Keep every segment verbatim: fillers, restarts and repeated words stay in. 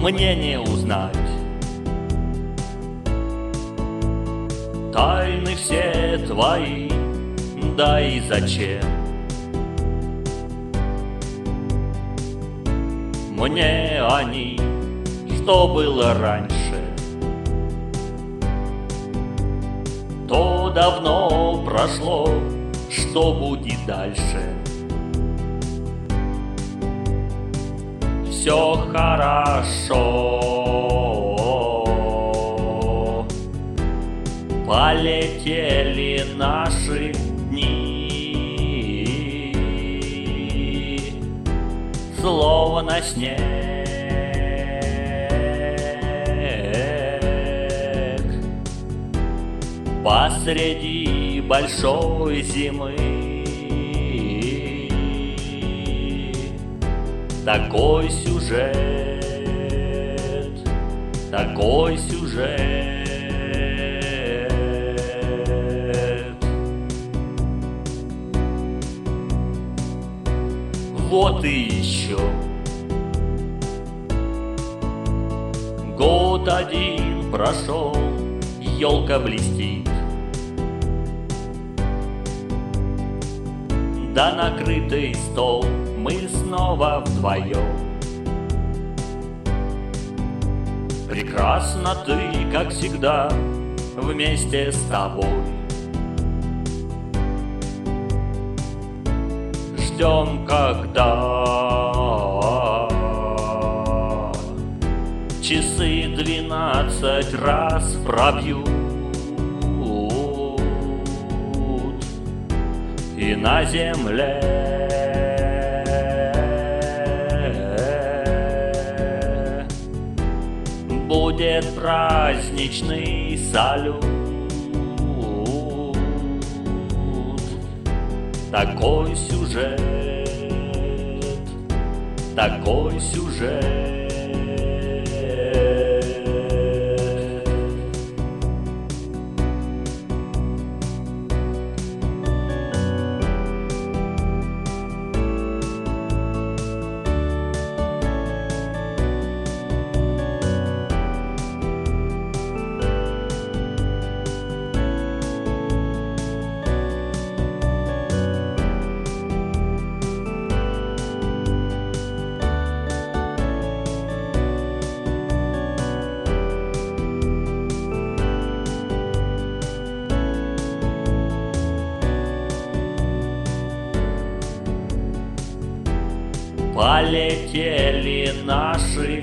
мне не узнать тайны все твои, да и зачем мне они, что было раньше, то давно прошло, что будет дальше. Все хорошо, полетели наши дни, словно снег посреди большой зимы. Такой сюжет, такой сюжет. Вот и еще год один прошел, елка блестит, да накрытый стол, мы снова вдвоем. Прекрасно ты, как всегда, вместе с тобой. Ждем, когда часы двенадцать раз пробьют, и на земле будет праздничный салют. Такой сюжет, такой сюжет. Полетели наши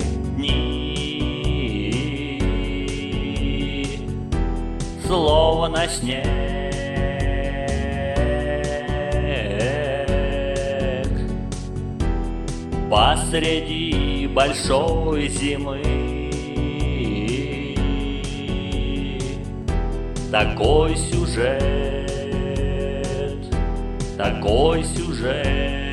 дни, словно снег посреди большой зимы. Такой сюжет, такой сюжет.